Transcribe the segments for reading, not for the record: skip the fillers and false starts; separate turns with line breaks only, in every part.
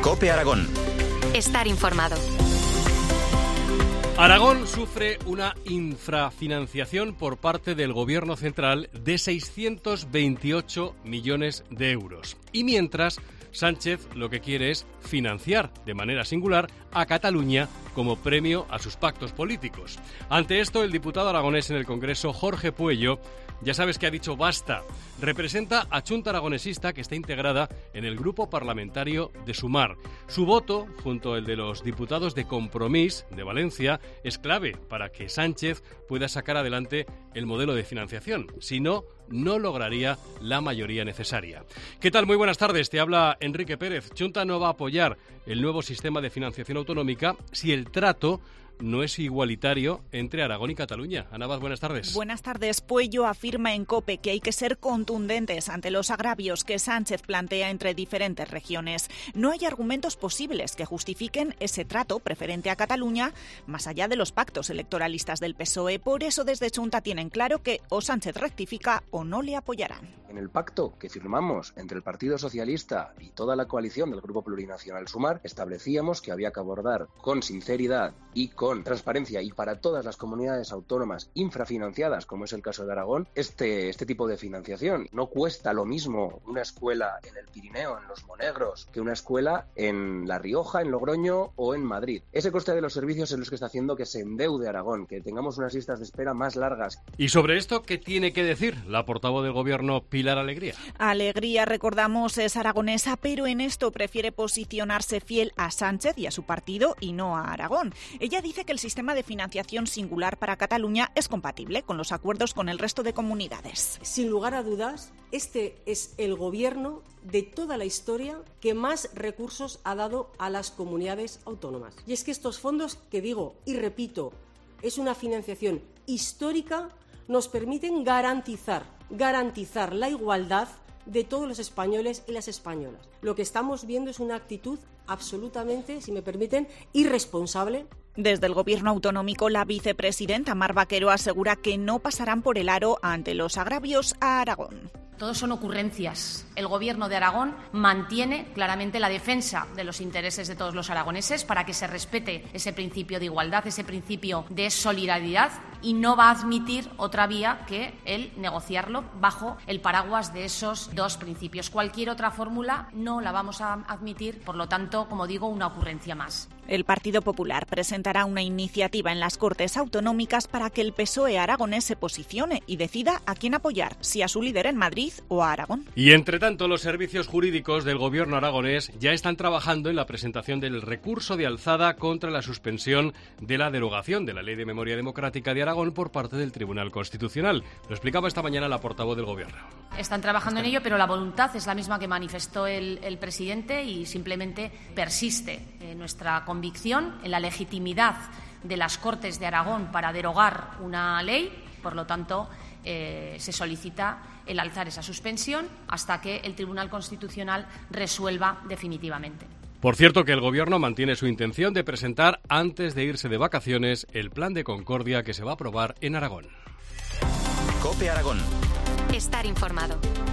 COPE Aragón.
Estar informado.
Aragón sufre una infrafinanciación por parte del Gobierno central de 628 millones de euros. Y mientras, Sánchez lo que quiere es financiar de manera singular a Cataluña como premio a sus pactos políticos. Ante esto, el diputado aragonés en el Congreso, Jorge Puello, ya sabes que ha dicho basta. Representa a Chunta Aragonesista, que está integrada en el grupo parlamentario de Sumar. Su voto, junto al de los diputados de Compromís de Valencia, es clave para que Sánchez pueda sacar adelante el modelo de financiación. Si no, no lograría la mayoría necesaria. ¿Qué tal? Muy buenas tardes. Te habla Enrique Pérez. Chunta no va a apoyar el nuevo sistema de financiación autonómica si el trato no es igualitario entre Aragón y Cataluña. Ana Abad, buenas tardes.
Buenas tardes. Puello afirma en COPE que hay que ser contundentes ante los agravios que Sánchez plantea entre diferentes regiones. No hay argumentos posibles que justifiquen ese trato preferente a Cataluña más allá de los pactos electoralistas del PSOE. Por eso desde Chunta tienen claro que o Sánchez rectifica o no le apoyarán.
En el pacto que firmamos entre el Partido Socialista y toda la coalición del Grupo Plurinacional Sumar, establecíamos que había que abordar con sinceridad y con transparencia y para todas las comunidades autónomas infrafinanciadas, como es el caso de Aragón, este tipo de financiación. No cuesta lo mismo una escuela en el Pirineo, en Los Monegros, que una escuela en La Rioja, en Logroño o en Madrid. Ese coste de los servicios es lo que está haciendo que se endeude Aragón, que tengamos unas listas de espera más largas.
Y sobre esto, ¿qué tiene que decir la portavoz del Gobierno, Pilar Alegría?
Alegría, recordamos, es aragonesa, pero en esto prefiere posicionarse fiel a Sánchez y a su partido y no a Aragón. Ella dice que el sistema de financiación singular para Cataluña es compatible con los acuerdos con el resto de comunidades.
Sin lugar a dudas, este es el gobierno de toda la historia que más recursos ha dado a las comunidades autónomas. Y es que estos fondos, que digo y repito, es una financiación histórica, nos permiten garantizar la igualdad de todos los españoles y las españolas. Lo que estamos viendo es una actitud absolutamente, si me permiten, irresponsable.
Desde el Gobierno autonómico, la vicepresidenta Mar Vaquero asegura que no pasarán por el aro ante los agravios a Aragón.
Todos son ocurrencias. El Gobierno de Aragón mantiene claramente la defensa de los intereses de todos los aragoneses para que se respete ese principio de igualdad, ese principio de solidaridad, y no va a admitir otra vía que el negociarlo bajo el paraguas de esos dos principios. Cualquier otra fórmula no la vamos a admitir, por lo tanto, como digo, una ocurrencia más.
El Partido Popular presentará una iniciativa en las Cortes Autonómicas para que el PSOE aragonés se posicione y decida a quién apoyar, si a su líder en Madrid o a Aragón.
Y entre tanto, los servicios jurídicos del Gobierno aragonés ya están trabajando en la presentación del recurso de alzada contra la suspensión de la derogación de la Ley de Memoria Democrática de Aragón por parte del Tribunal Constitucional. Lo explicaba esta mañana la portavoz del Gobierno.
Están trabajando en ello, pero la voluntad es la misma que manifestó el presidente y simplemente persiste nuestra convicción en la legitimidad de las Cortes de Aragón para derogar una ley. Por lo tanto, se solicita el alzar esa suspensión hasta que el Tribunal Constitucional resuelva definitivamente.
Por cierto, que el Gobierno mantiene su intención de presentar, antes de irse de vacaciones, el plan de concordia que se va a aprobar en Aragón.
COPE Aragón.
Estar informado.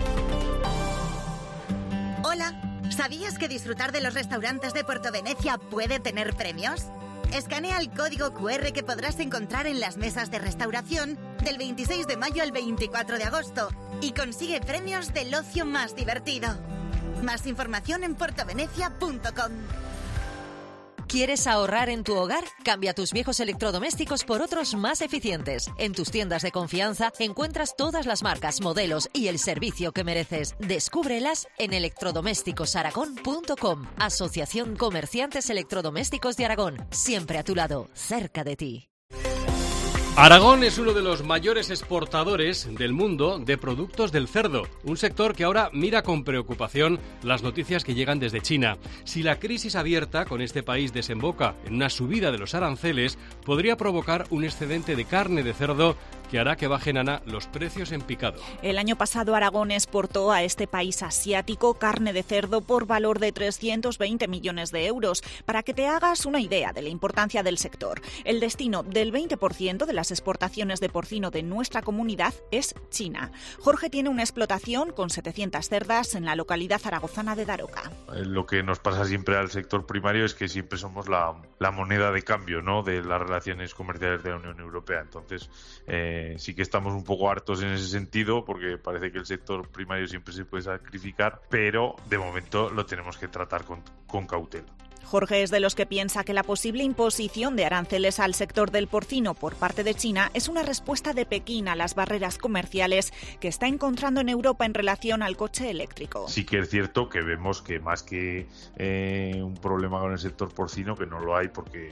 Hola, ¿sabías que disfrutar de los restaurantes de Puerto Venecia puede tener premios? Escanea el código QR que podrás encontrar en las mesas de restauración del 26 de mayo al 24 de agosto y consigue premios del ocio más divertido. Más información en puertovenecia.com.
¿Quieres ahorrar en tu hogar? Cambia tus viejos electrodomésticos por otros más eficientes. En tus tiendas de confianza encuentras todas las marcas, modelos y el servicio que mereces. Descúbrelas en electrodomésticosaragón.com. Asociación Comerciantes Electrodomésticos de Aragón. Siempre a tu lado, cerca de ti.
Aragón es uno de los mayores exportadores del mundo de productos del cerdo, un sector que ahora mira con preocupación las noticias que llegan desde China. Si la crisis abierta con este país desemboca en una subida de los aranceles, podría provocar un excedente de carne de cerdo que hará que bajen, Ana, los precios en picado.
El año pasado Aragón exportó a este país asiático carne de cerdo por valor de 320 millones de euros. Para que te hagas una idea de la importancia del sector, el destino del 20% de las exportaciones de porcino de nuestra comunidad es China. Jorge tiene una explotación con 700 cerdas en la localidad zaragozana de Daroca.
Lo que nos pasa siempre al sector primario es que siempre somos la moneda de cambio, ¿no?, de las relaciones comerciales de la Unión Europea. Entonces, sí que estamos un poco hartos en ese sentido, porque parece que el sector primario siempre se puede sacrificar, pero de momento lo tenemos que tratar con cautela.
Jorge es de los que piensa que la posible imposición de aranceles al sector del porcino por parte de China es una respuesta de Pekín a las barreras comerciales que está encontrando en Europa en relación al coche eléctrico.
Sí que es cierto que vemos que más que un problema con el sector porcino, que no lo hay porque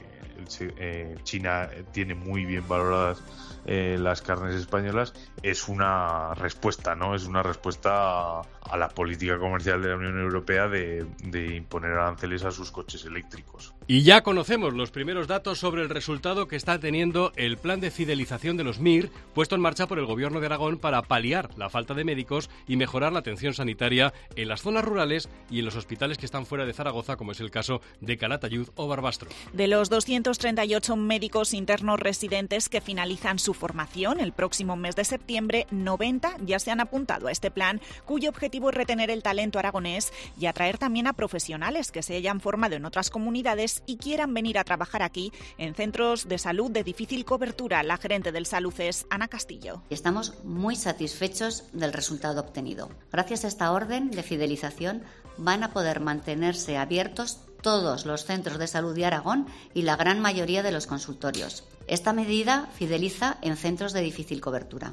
China tiene muy bien valoradas las carnes españolas, es una respuesta, ¿no? Es una respuesta a la política comercial de la Unión Europea de imponer aranceles a sus coches eléctricos.
Y ya conocemos los primeros datos sobre el resultado que está teniendo el plan de fidelización de los MIR, puesto en marcha por el Gobierno de Aragón para paliar la falta de médicos y mejorar la atención sanitaria en las zonas rurales y en los hospitales que están fuera de Zaragoza, como es el caso de Calatayud o Barbastro.
De los 238 médicos internos residentes que finalizan su formación el próximo mes de septiembre, 90 ya se han apuntado a este plan, cuyo objetivo es retener el talento aragonés y atraer también a profesionales que se hayan formado en otras comunidades y quieran venir a trabajar aquí en centros de salud de difícil cobertura. La gerente del Salud es Ana Castillo.
Estamos muy satisfechos del resultado obtenido. Gracias a esta orden de fidelización van a poder mantenerse abiertos todos los centros de salud de Aragón y la gran mayoría de los consultorios. Esta medida fideliza en centros de difícil cobertura.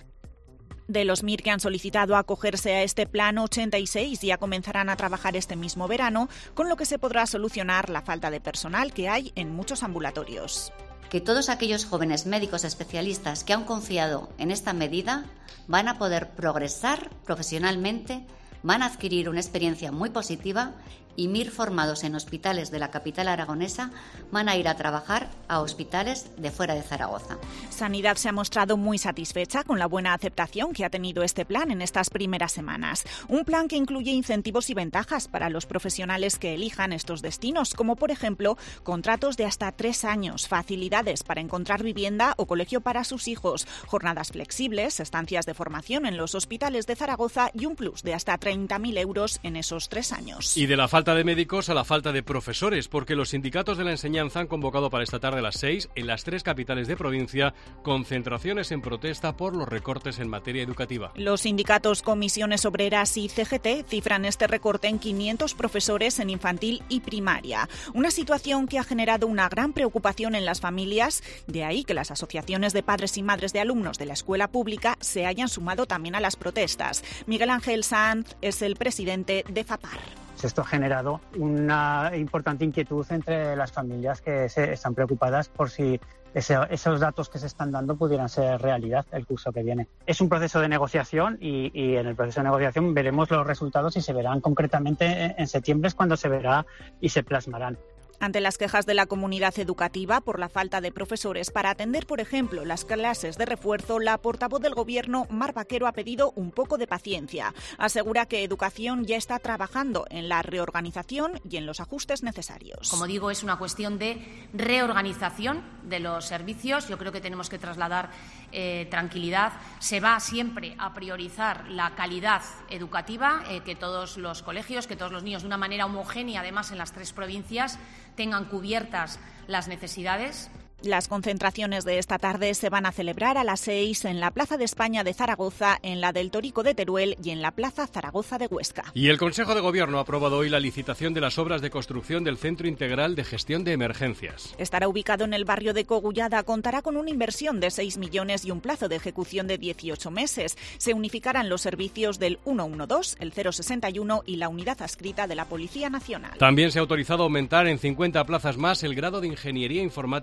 De los MIR que han solicitado acogerse a este plan, 86 ya comenzarán a trabajar este mismo verano, con lo que se podrá solucionar la falta de personal que hay en muchos ambulatorios.
Que todos aquellos jóvenes médicos especialistas que han confiado en esta medida van a poder progresar profesionalmente, van a adquirir una experiencia muy positiva y MIR formados en hospitales de la capital aragonesa van a ir a trabajar a hospitales de fuera de Zaragoza.
Sanidad se ha mostrado muy satisfecha con la buena aceptación que ha tenido este plan en estas primeras semanas. Un plan que incluye incentivos y ventajas para los profesionales que elijan estos destinos, como por ejemplo contratos de hasta 3 años, facilidades para encontrar vivienda o colegio para sus hijos, jornadas flexibles, estancias de formación en los hospitales de Zaragoza y un plus de hasta 30.000 euros en esos 3 años.
Y de la falta de médicos a la falta de profesores, porque los sindicatos de la enseñanza han convocado para esta tarde a las 6 en las 3 capitales de provincia concentraciones en protesta por los recortes en materia educativa.
Los sindicatos Comisiones Obreras y CGT cifran este recorte en 500 profesores en infantil y primaria. Una situación que ha generado una gran preocupación en las familias, de ahí que las asociaciones de padres y madres de alumnos de la escuela pública se hayan sumado también a las protestas. Miguel Ángel Sanz es el presidente de FAPAR.
Esto ha generado una importante inquietud entre las familias que están preocupadas por si esos datos que se están dando pudieran ser realidad el curso que viene. Es un proceso de negociación y en el proceso de negociación veremos los resultados y se verán concretamente en septiembre, es cuando se verá y se plasmarán.
Ante las quejas de la comunidad educativa por la falta de profesores para atender, por ejemplo, las clases de refuerzo, la portavoz del Gobierno, Mar Vaquero, ha pedido un poco de paciencia. Asegura que Educación ya está trabajando en la reorganización y en los ajustes necesarios.
Como digo, es una cuestión de reorganización de los servicios. Yo creo que tenemos que trasladar tranquilidad. Se va siempre a priorizar la calidad educativa, que todos los colegios, que todos los niños, de una manera homogénea, además en las 3 provincias, tengan cubiertas las necesidades.
Las concentraciones de esta tarde se van a celebrar a las 6 en la Plaza de España de Zaragoza, en la del Torico de Teruel y en la Plaza Zaragoza de Huesca.
Y el Consejo de Gobierno ha aprobado hoy la licitación de las obras de construcción del Centro Integral de Gestión de Emergencias.
Estará ubicado en el barrio de Cogullada, contará con una inversión de 6 millones y un plazo de ejecución de 18 meses. Se unificarán los servicios del 112, el 061 y la unidad adscrita de la Policía Nacional.
También se ha autorizado aumentar en 50 plazas más el grado de Ingeniería Informática de cara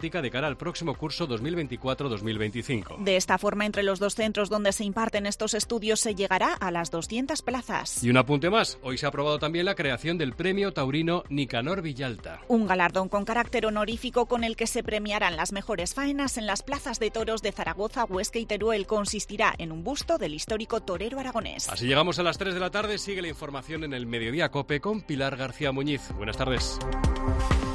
el próximo curso 2024-2025.
De esta forma, entre los dos centros donde se imparten estos estudios se llegará a las 200 plazas.
Y un apunte más, hoy se ha aprobado también la creación del Premio Taurino Nicanor Villalta.
Un galardón con carácter honorífico con el que se premiarán las mejores faenas en las plazas de toros de Zaragoza, Huesca y Teruel. Consistirá en un busto del histórico torero aragonés.
Así llegamos a las 3 de la tarde. Sigue la información en el Mediodía COPE con Pilar García Muñiz. Buenas tardes.